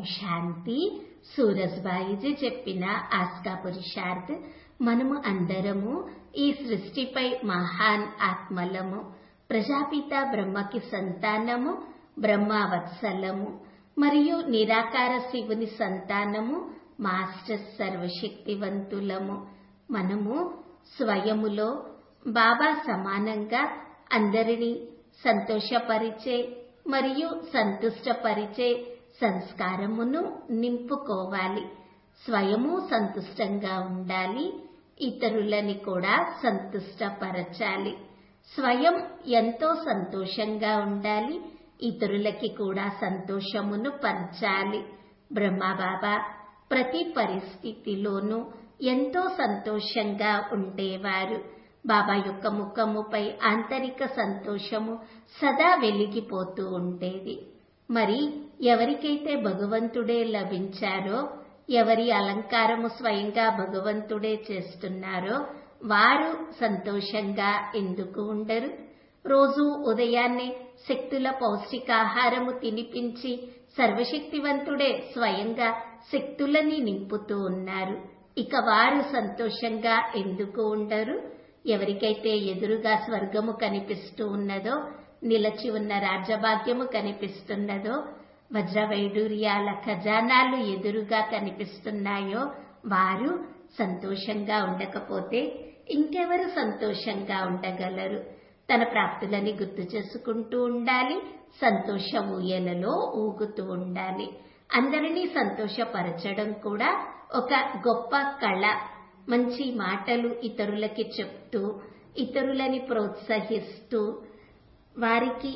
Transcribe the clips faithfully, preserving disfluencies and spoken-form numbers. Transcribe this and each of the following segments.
శాంతి. సూరజ్బాయిజీ చెప్పిన ఆస్కా పురుషార్థ్. మనము అందరము ఈ సృష్టిపై మహాన్ ఆత్మలము. ప్రజాపిత బ్రహ్మకి సంతానము, బ్రహ్మవత్సలము మరియు నిరాకార శివుని సంతానము, మాస్టర్ సర్వశక్తివంతులము. మనము స్వయములో బాబా సమానంగా అందరినీ సంతోషపరిచే మరియు సంతుష్టపరిచే సంస్కారమును నింపుకోవాలి. స్వయము సంతుష్టంగా ఉండాలి, ఇతరులని కూడా సంతుష్టపరచాలి. స్వయం ఎంతో సంతోషంగా ఉండాలి, ఇతరులకి కూడా సంతోషమును పంచాలి. బ్రహ్మబాబా ప్రతి పరిస్థితిలోనూ ఎంతో సంతోషంగా ఉండేవారు. బాబా యొక్క ముఖముపై ఆంతరిక సంతోషము సదా వెలిగిపోతూ ఉండేది. మరి ఎవరికైతే భగవంతుడే లభించారో, ఎవరి అలంకారము స్వయంగా భగవంతుడే చేస్తున్నారో వారు సంతోషంగా ఎందుకు ఉండరు? రోజు ఉదయాన్నే శక్తుల పౌష్టికాహారము తినిపించి సర్వశక్తివంతుడే స్వయంగా శక్తులని నింపుతూ ఉన్నారు. ఇక వారు సంతోషంగా ఎందుకు ఉండరు? ఎవరికైతే ఎదురుగా స్వర్గము కనిపిస్తూ ఉన్నదో, నిలచి ఉన్న రాజ్యభాగ్యము కనిపిస్తున్నదో, వజ్రవైడూర్యాల ఖజానాలు ఎదురుగా కనిపిస్తున్నాయో వారు సంతోషంగా ఉండకపోతే ఇంకెవరు సంతోషంగా ఉండగలరు? తన ప్రాప్తులని గుర్తు చేసుకుంటూ ఉండాలి, సంతోష ఊయలలో ఊగుతూ ఉండాలి. అందరినీ సంతోషపరచడం కూడా ఒక గొప్ప కళ. మంచి మాటలు ఇతరులకి చెప్తూ, ఇతరులని ప్రోత్సహిస్తూ, వారికి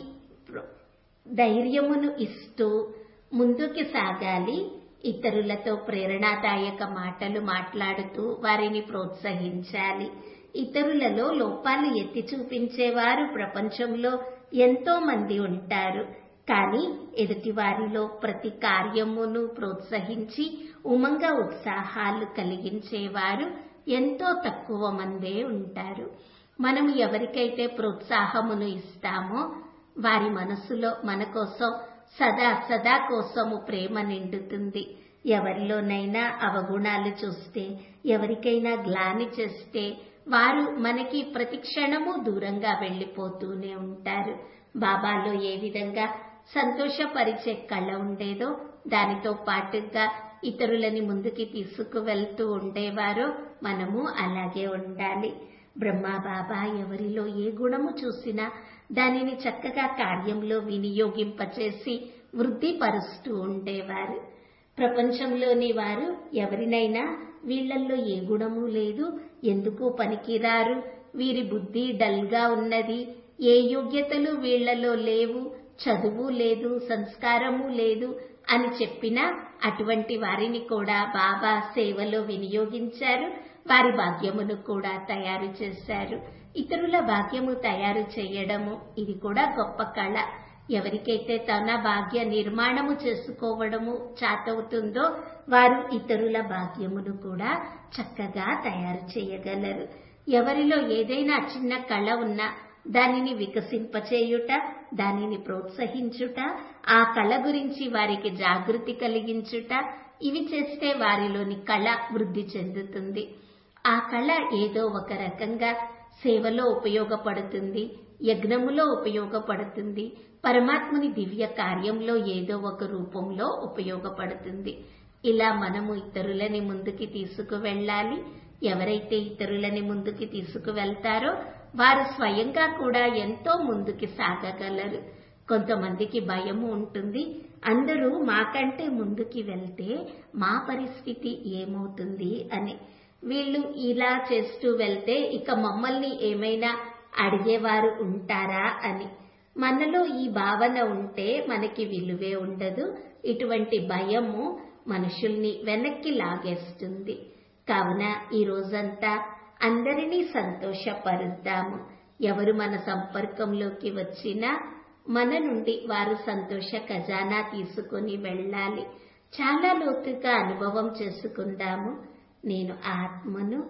ధైర్యమును ఇస్తూ ముందుకి సాగాలి. ఇతరులతో ప్రేరణాదాయక మాటలు మాట్లాడుతూ వారిని ప్రోత్సహించాలి. ఇతరులలో లోపాలు ఎత్తి చూపించేవారు ప్రపంచంలో ఎంతో మంది ఉంటారు. కానీ ఎదుటి వారిలో ప్రతి కార్యమును ప్రోత్సహించి ఉమంగ ఉత్సాహాలు కలిగించేవారు ఎంతో తక్కువ మందే ఉంటారు. మనం ఎవరికైతే ప్రోత్సాహమును ఇస్తామో వారి మనసులో మన కోసం సదా సదా కోసము ప్రేమ నిండుతుంది. ఎవరిలోనైనా అవగుణాలు చూస్తే, ఎవరికైనా గ్లాని చేస్తే వారు మనకి ప్రతి క్షణము దూరంగా వెళ్లిపోతూనే ఉంటారు. బాబాలో ఏ విధంగా సంతోషపరిచే కళ ఉండేదో దానితో పాటుగా ఇతరులని ముందుకి తీసుకువెళ్తూ ఉండేవారో మనము అలాగే ఉండాలి. బ్రహ్మ బాబా ఎవరిలో ఏ గుణము చూసినా దానిని చక్కగా కార్యంలో వినియోగింపచేసి వృద్ధిపరుస్తూ ఉండేవారు. ప్రపంచంలోని వారు ఎవరినైనా వీళ్లల్లో ఏ గుణము లేదు, ఎందుకు పనికిరారు, వీరి బుద్ధి డల్గా ఉన్నది, ఏ యోగ్యతలు వీళ్లలో లేవు, చదువు లేదు, సంస్కారము లేదు అని చెప్పినా అటువంటి వారిని కూడా బాబా సేవలో వినియోగించారు. వారి భాగ్యమును కూడా తయారు చేశారు. ఇతరుల భాగ్యము తయారు చేయడము ఇది కూడా గొప్ప కళ. ఎవరికైతే తన భాగ్య నిర్మాణము చేసుకోవడము చాతవుతుందో వారు ఇతరుల భాగ్యమును కూడా చక్కగా తయారు చేయగలరు. ఎవరిలో ఏదైనా చిన్న కళ ఉన్నా దానిని వికసింపచేయుట, దానిని ప్రోత్సహించుట, ఆ కళ గురించి వారికి జాగృతి కలిగించుట, ఇవి చేస్తే వారిలోని కళ వృద్ధి చెందుతుంది. ఆ కళ ఏదో ఒక రకంగా సేవలో ఉపయోగపడుతుంది, యజ్ఞములో ఉపయోగపడుతుంది, పరమాత్ముని దివ్య కార్యంలో ఏదో ఒక రూపంలో ఉపయోగపడుతుంది. ఇలా మనము ఇతరులని ముందుకి తీసుకువెళ్ళాలి. ఎవరైతే ఇతరులని ముందుకి తీసుకువెళ్తారో వారు స్వయంగా కూడా ఎంతో ముందుకి సాగగలరు. కొంతమందికి భయము ఉంటుంది, అందరూ మాకంటే ముందుకి వెళ్తే మా పరిస్థితి ఏమవుతుంది అని. వీళ్ళు ఇలా చేస్తూ వెళ్తే ఇక మమ్మల్ని ఏమైనా అడిగేవారు ఉంటారా అని. మనలో ఈ భావన ఉంటే మనకి విలువే ఉండదు. ఇటువంటి భయము మనుషుల్ని వెనక్కి లాగేస్తుంది. కావున ఈ రోజంతా అందరినీ సంతోషపరుద్దాము. ఎవరు మన సంపర్కంలోకి వచ్చినా మన నుండి వారు సంతోష ఖజానా తీసుకుని వెళ్ళాలి. చాలా లోతుగా అనుభవం చేసుకుందాము. నేను ఆత్మను,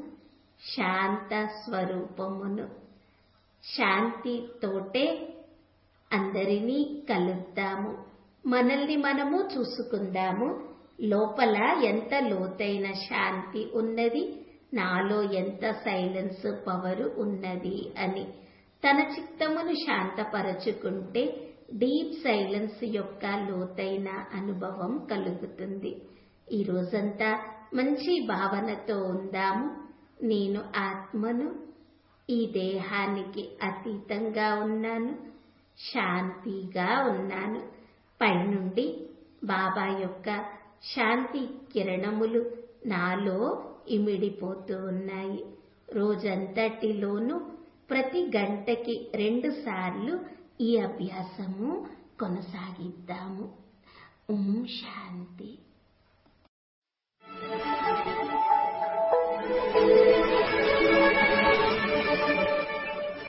శాంత స్వరూపమును. శాంతితోటే అందరినీ కలుద్దాము. మనల్ని మనము చూసుకుందాము. లోపల ఎంత లోతైన శాంతి ఉన్నది, నాలో ఎంత సైలెన్స్ పవర్ ఉన్నది అని. తన చిత్తమును శాంతపరచుకుంటే డీప్ సైలెన్స్ యొక్క లోతైన అనుభవం కలుగుతుంది. ఈ రోజంతా మంచి భావనతో ఉందాము. నేను ఆత్మను, ఈ దేహానికి అతీతంగా ఉన్నాను, శాంతిగా ఉన్నాను. పైనుండి బాబా యొక్క శాంతి కిరణములు నాలో ఇమిడిపోతూ ఉన్నాయి. రోజంతటిలోనూ ప్రతి గంటకి రెండు సార్లు ఈ అభ్యాసము కొనసాగిద్దాము. ఓం శాంతి.